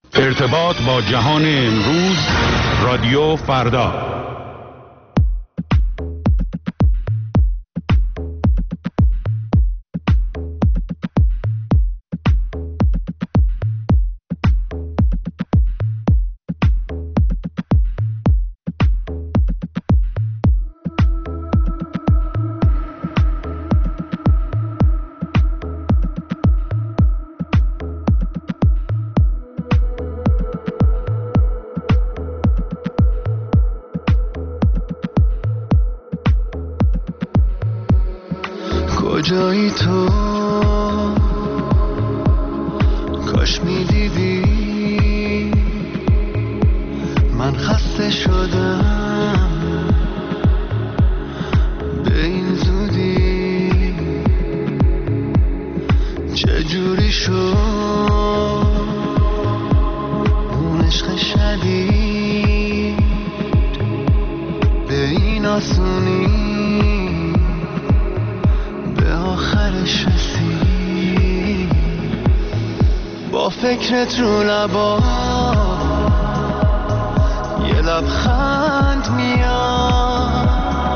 ارتباط با جهان امروز، رادیو فردا. کجایی تو؟ کاش میدیدی من خسته شدم به این زودی. چجوری شد اون عشق شدید به این آسونی آخرش رسید؟ با فکرت رو لبا یه لبخند میاد،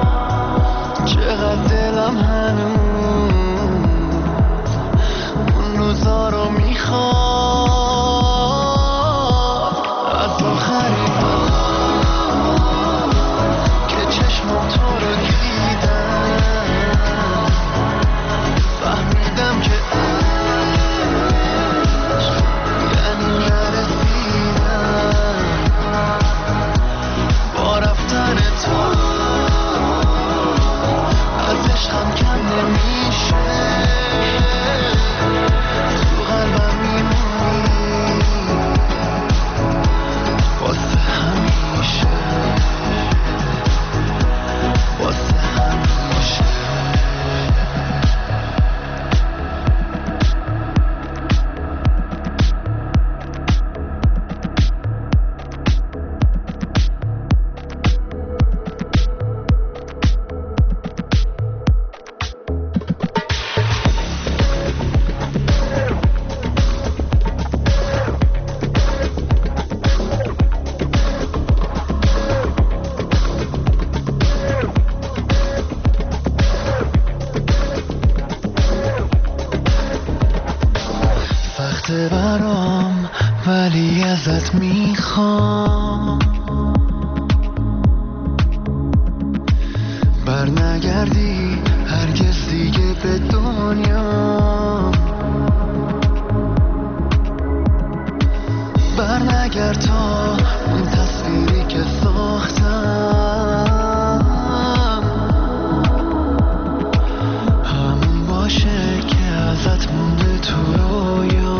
چقدر دلم هنوز اون روزا رو میخواد. از آخرین بار که چشمم تو رو فهمیدم که عشق یعنی نرسیدم. با رفتن تو از عشقم کم نمیشه، تو قلبم میمونی واسه همیشه، واسه همیشه. برام ولی ازت میخوام بر نگردی هرگز دیگه به دنیا، بر نگرد تا اون تصویری که ساختم همون باشه که ازت مونده تو رویا.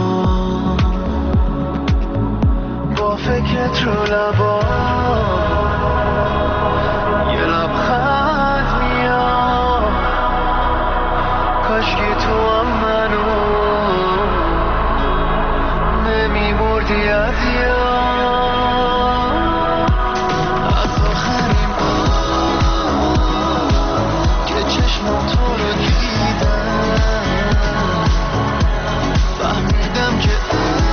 فکرت رو لبا یه لبخند میاد، کاشکی تو هم منو نمیبردی از یاد. از آخرین بار که چشمم تو رو دیدم فهمیدم که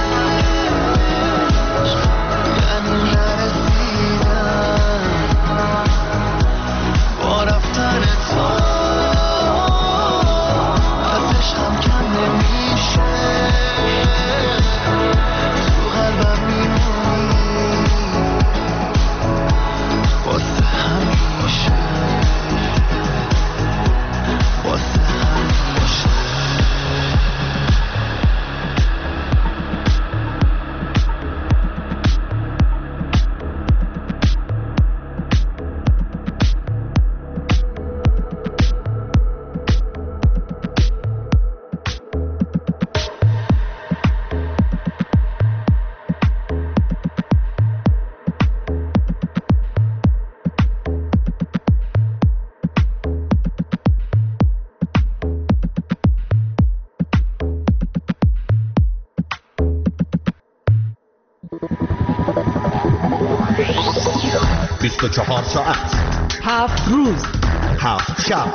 و 24 ساعت 7 روز 7 شب،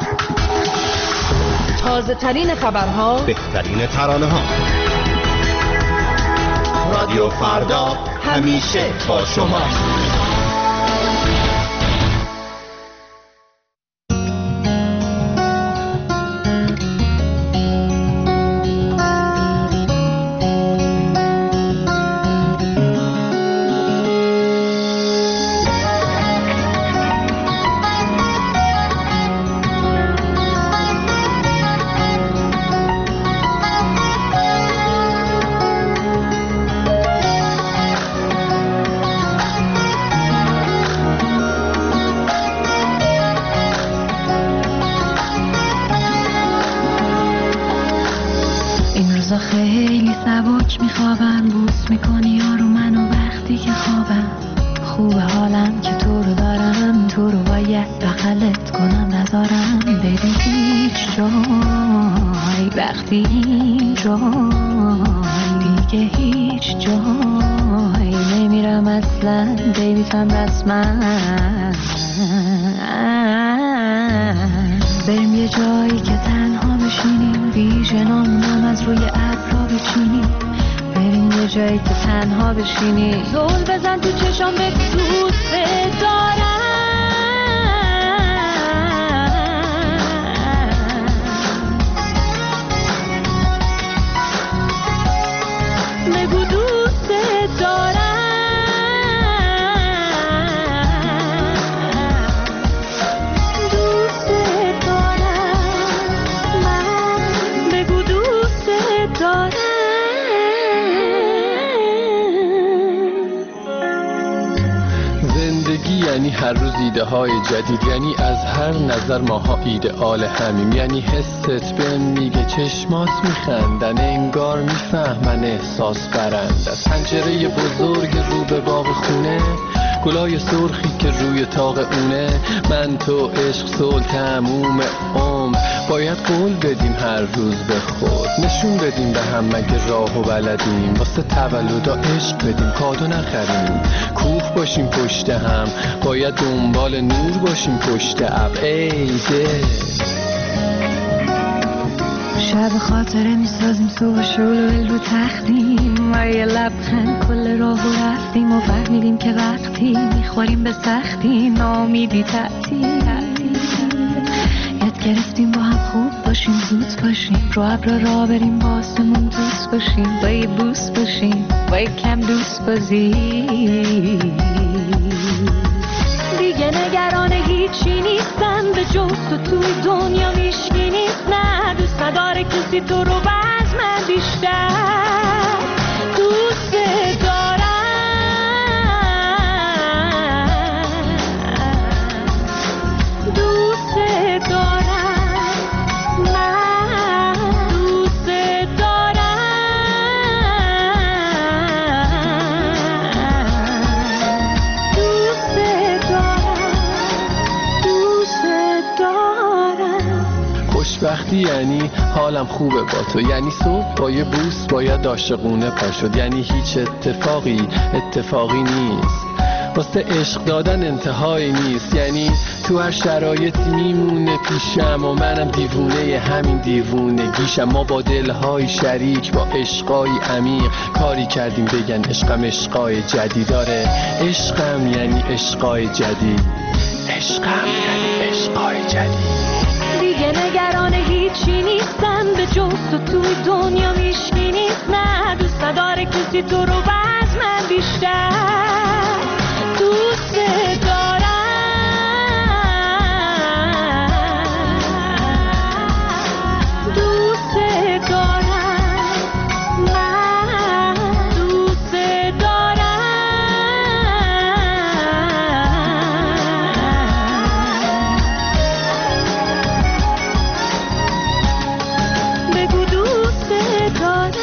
تازه ترین خبرها، بهترین ترانه ها. رادیو رادیو فردا همیشه با شما. خیلی سبک میخوابم، بوس میکنی یارو منو وقتی که خوابم. خوبه حالم که تو رو دارم، تو رو باید بغلت کنم نذارم بری هیچ جای. وقتی این جای دیگه هیچ جای نمیرم اصلا، بیبیتم رسما. بریم یه جایی که تنها بشینیم، ویژنامونم از روی ابرا بچینیم. بریم یه جایی که تنها بشینیم، زل بزن تو چشام بگو دوست دارم. بگو دوست دارم. یعنی هر روز ایده های جدید، یعنی از هر نظر ماها ایدئال همیم. یعنی حست بهم میگه چشمات میخندن، انگار میفهمن احساس برند. از پنجره بزرگ رو به باغ خونه، گلای سرخی که روی طاق اونه. من تو عشق صلح تموم عمر، باید قول بدیم هر روز به خود. نشون بدیم به هم مگه راه و بلدیم، واسه تولدا عشق بدیم کادو نخریم. کوه باشیم پشت هم، باید دنبال نور باشیم پشت ابر. ای دل شب خاطره میسازیم، صبح شلوغ رو تختیم و یه لبخند کل راه رفتیم و فهمیدیم که وقتی میخوریم به سختی نامیدی تعطیل. یاد گرفتیم با هم خوب باشیم، زود باشیم، رو ابر را بریم، با آسمون دوست باشیم، با یه بوس باشیم، با یه کم دوست بازی. دیگه نگران هیچی نیستم، به جز تو توی دنیا هیچکی نیست. نه دوست نداره کسی تو رو از من بیشتر دوست دارم. دوست دارم، من دوست دارم. دوست دارم، دوست دارم. خوشبختی یعنی حالم خوبه با تو، یعنی صبح با یه بوس باید عاشقونه پا شد. یعنی هیچ اتفاقی نیست، واسه عشق دادن انتهایی نیست. یعنی تو هر شرایطی میمونه پیشم و منم دیوونه همین دیوونگیشم. ما با دلهای شریک، با عشقای عمیق کاری کردیم بگن عشقم عشقای جدید. داره عشقم یعنی عشقای جدید، عشقم یعنی عشقای جدید. دیگه نگران هیچی نیستم، به جز تو توی دنیا هیچکی نیست. نه دوست نداره کسی تو رو از من بیشتر دوست دارم. دوست دارم، من دوست دارم. بگو دوست دارم.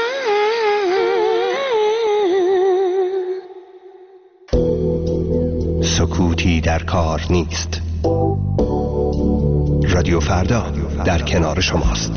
سکوتی در کار نیست. رادیو فردا در کنار شماست.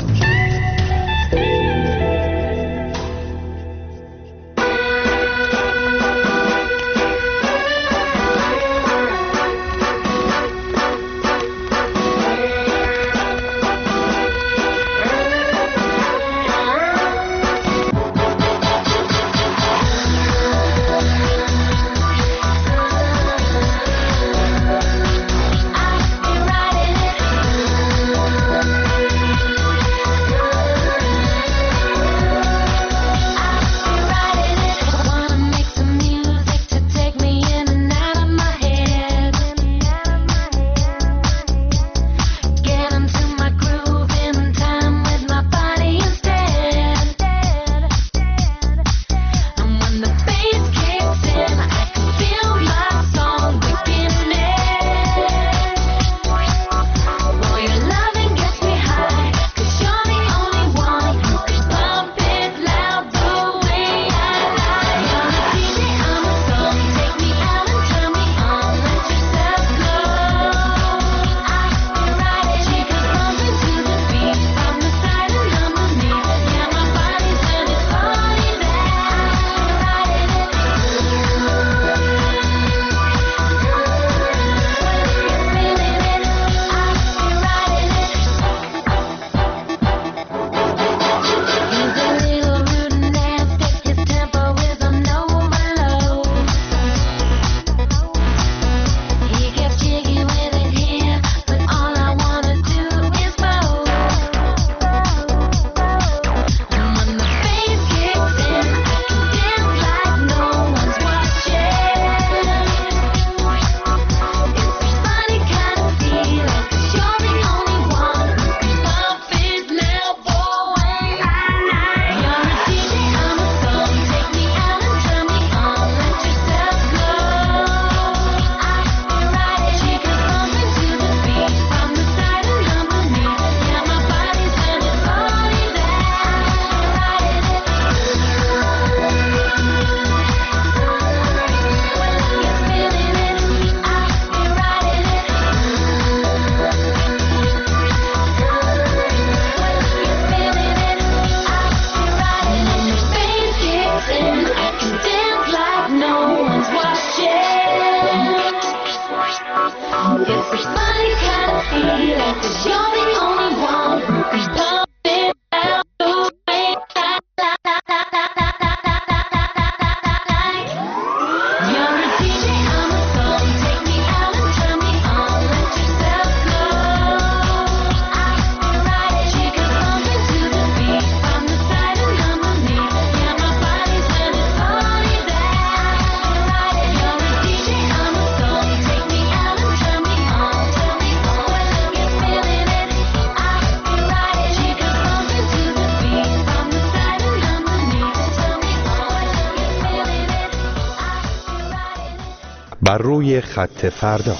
بر روی خط فردا.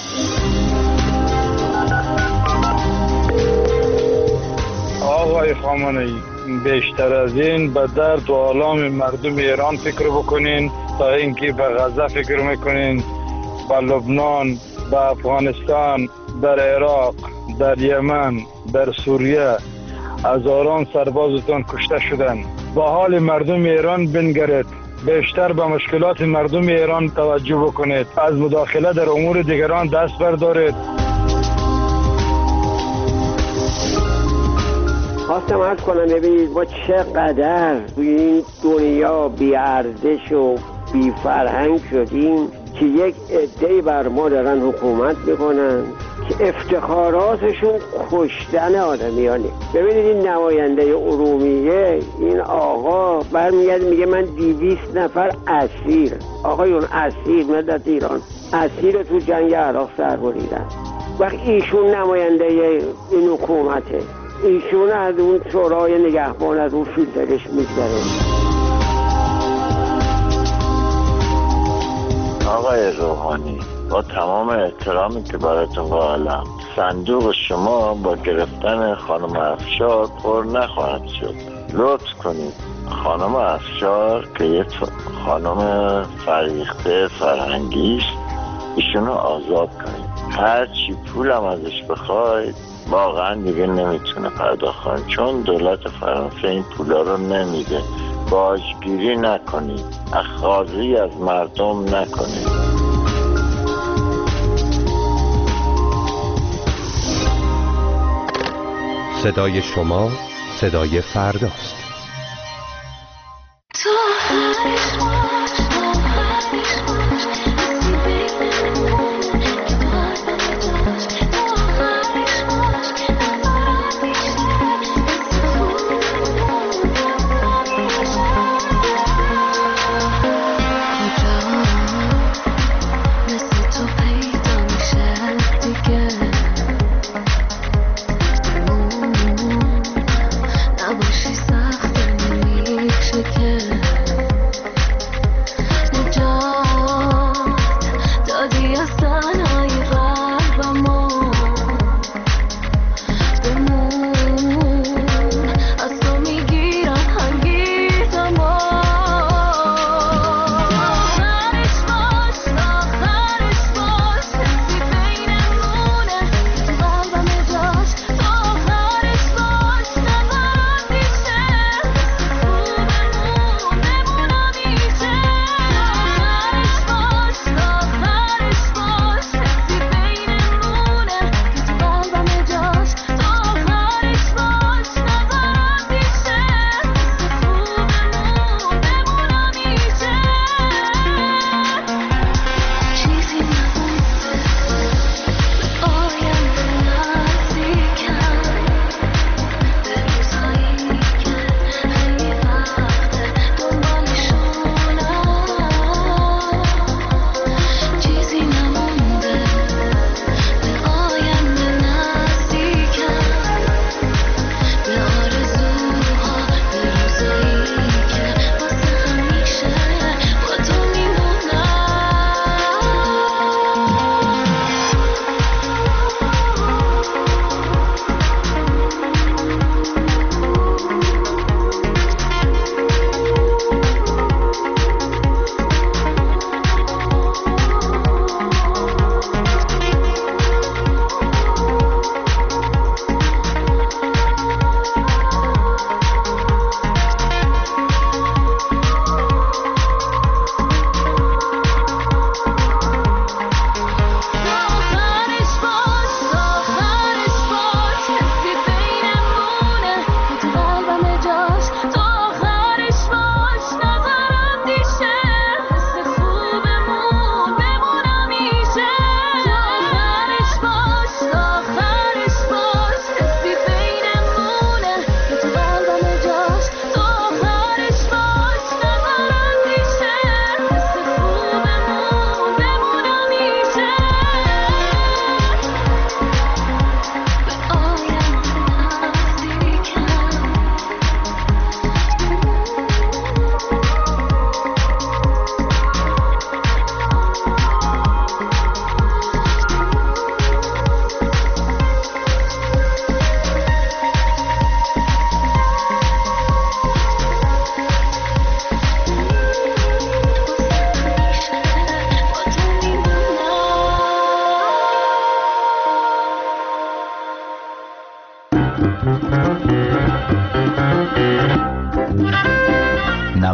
آقای خامنه‌ای، بیشتر از این به درد و آلام مردم ایران فکر بکنین تا اینکه به غزه فکر میکنین. به لبنان، به افغانستان، در عراق، در یمن، در سوریه هزاران سربازتان کشته شدن. با حال مردم ایران بنگرید، بیشتر به مشکلات مردم ایران توجه بکنید، از مداخله در امور دیگران دست بردارید. خواستم عرض کنم ببینید ما چقدر توی این دنیا بی ارزش و بی فرهنگ شدیم که یک عده‌ای بر ما دارن حکومت میکنن که افتخاراتشون کشتن آدمیانه. ببینید این نماینده ارومیه، این آقا برمیگرده میگه من 200 نفر اسیر، آقایون اسیر، ملت ایران اسیر تو جنگ عراق سر بریدن. وقت ایشون نماینده این حکومته، ایشون از اون شورای نگهبان از اون فیلترش میگذره. آقای روحانی، با تمام احترامی که براتون قائلم، صندوق شما با گرفتن خانم افشار پر نخواهد شد. لطف کنید خانم افشار که یک خانم فریخته فرهنگیست، ایشونو آزاد کنید. هر چی پولم ازش بخواید واقعا دیگه نمیتونه پرداخت کنه، چون دولت فرانسه این پولا رو نمیده. باجگیری نکنید، اخاذی از مردم نکنید. صدای شما صدای فرداست.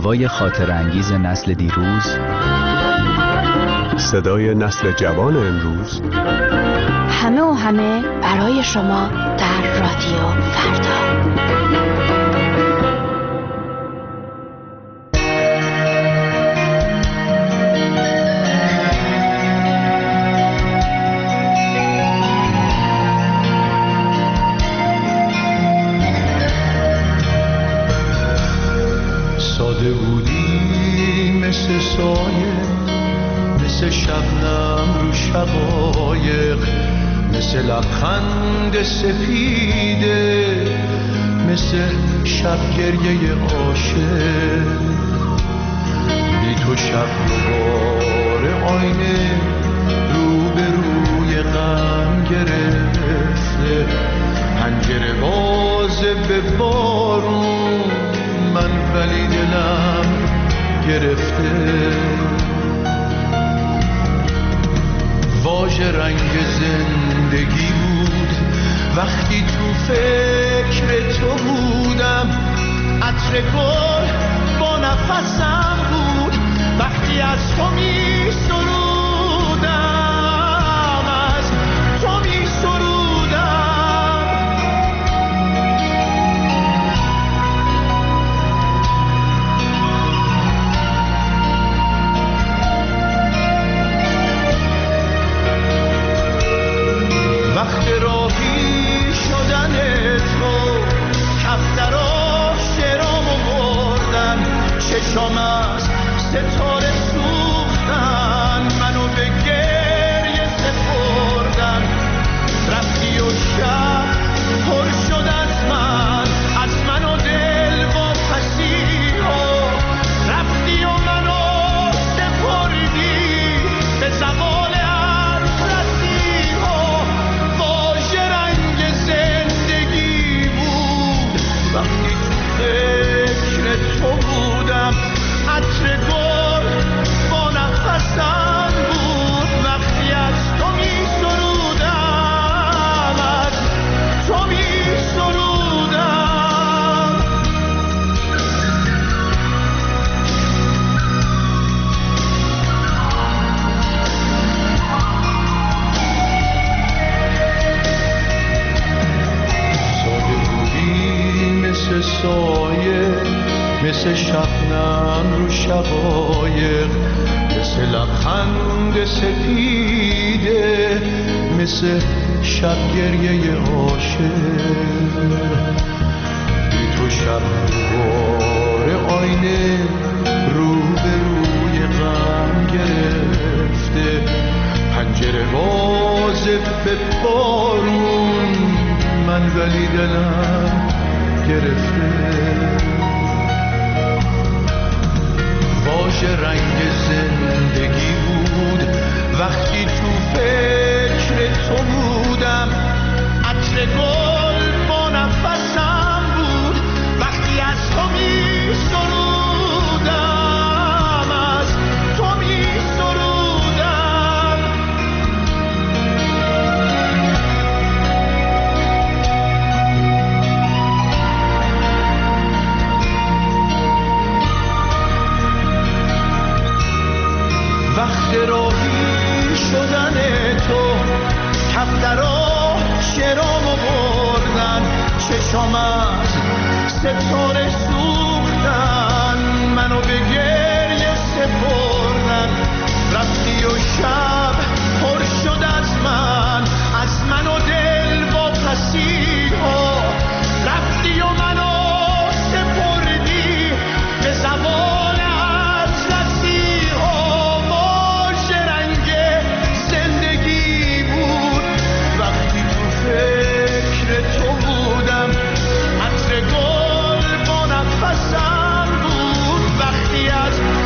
صداهای خاطر انگیز نسل دیروز، صدای نسل جوان امروز، همه و همه برای شما در رادیو فردا. ساده بودی مثل سایه، مثل شبنم رو شقایق، مثل لبخند سفیده، مثل شب گریه عاشق. بی تو شب دوباره آینه رو به روی غم گرفته، پنجره بازه به بارون، من ولی دلم گرفته. واژه رنگ زندگی بود وقتی تو فکر تو بودم، عطر گل با نفسم بود وقتی از تو می سرودم، از تو می سرودم. وقت راهی شدن تو کفترا شرامو بردن، چشام از ستاره سوختن، منو به گریه سپردن. رفتی و شب پر شد از من و دل با پسیها، رفتی و منو سپردی به زوال وقتی تو فکر تو بودم، عطر گل با نفسم بود وقتی از تو می سرودم، از تو می سرودم. ساده بودی مثل سایه، مثل شبنم رو شقایق، مثل لبخند سفیده، مثل شب گریه عاشق. بی تو شب دوباره آینه رو به روی غم گرفته، پنجره بازه به بارون، من ولی دلم گرفته. واژه رنگ زندگی بود وقتی تو فکر تو بودم، عطر گل با نفسم بود وقتی از تو می سرودم، از تو می سرودم. وقت راهی شدن تو کفترا شرامو بردن، چشام از ستاره سوختن، منو به گریه سپردن. رفتی و شب پر شد از من و دل با پسیها، رفتی و منو سپردی به زوال تو بودم، عطر گل با نفسم بود وقتی از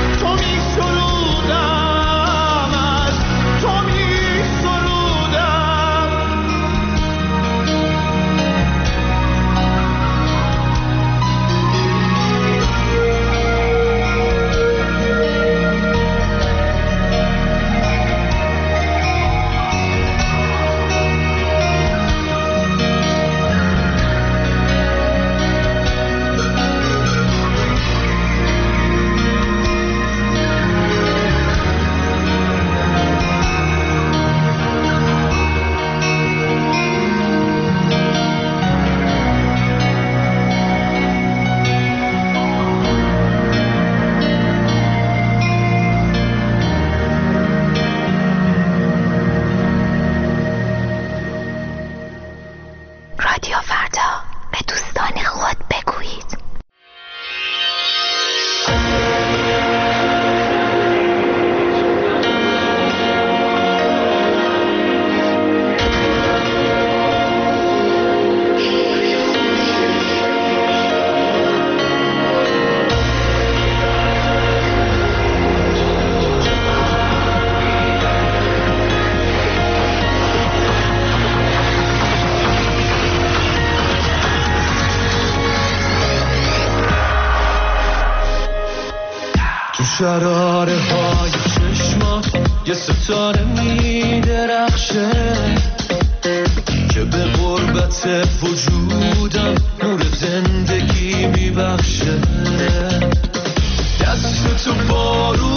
شراره های چشمات یه ستاره می درخشه که به غربت وجودم نور زندگی می بخشه. دست تو بارون